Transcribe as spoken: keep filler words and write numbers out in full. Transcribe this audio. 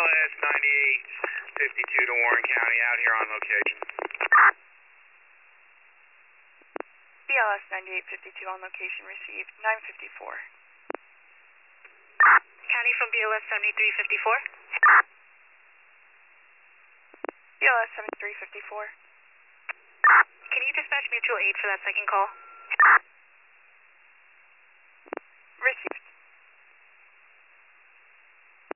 S ninety-eight fifty-two to Warren County, out here on location. B L S ninety-eight fifty-two on location, received nine fifty-four. County from B L S seventy-three fifty-four. B L S seventy-three fifty-four. Can you dispatch mutual aid for that second call?